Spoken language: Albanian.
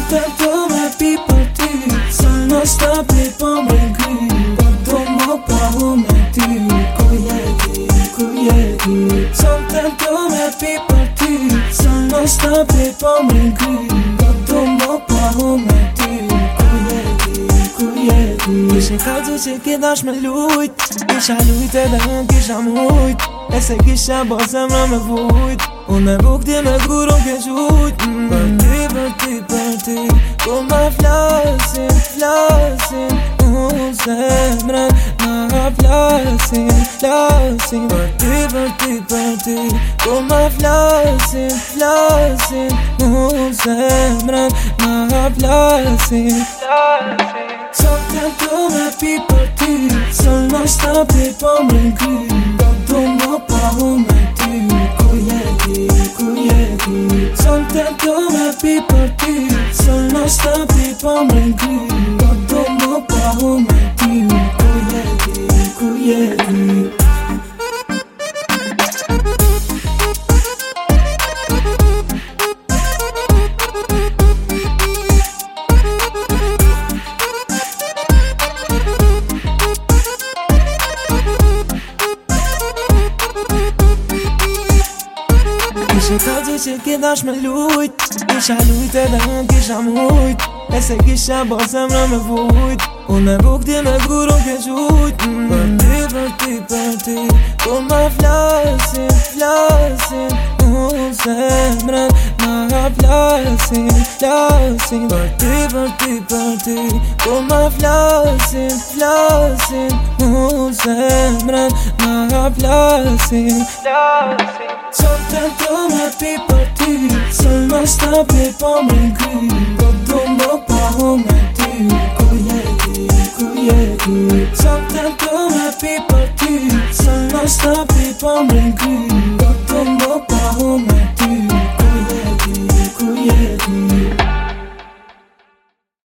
Soltanto me pi për ty, se në stapi po më ngry. Po do më pahu me ty, ku jeti. Soltanto me pi për ty, se në stapi po më ngry. Po do më pahu me ty, ku jeti. Kishin kalzu që kidash me lujt, kisha lujt edhe unë kisha mujt, e se kisha bo zemra me vujt. Unë e buk ti me t'gurun ke qujt. Për ty, ku ma flasin, unë zemrën ma flasin. Për ty, ku ma flasin, unë zemrën ma flasin. Soltanto me pi për ty, se në stapi po më ngry. Po do më pahu me ty, ku jeti. Soltanto me pi për ty, se në stapi po më ngry. Po do më pahu me ty, ku jeti. Kishin kalzu që kidash me lujt, kisha lujt edhe unë kisha mujt, e se kisha bo zemra me vujt. Unë e buk ti me t'gurun ke qujt. Për ty, ku ma flasin, unë zemrën ma flasin. Për ty, ku ma flasin, unë zemrën ma flasin. Soltanto me pi për ty, se në stapi po më ngry.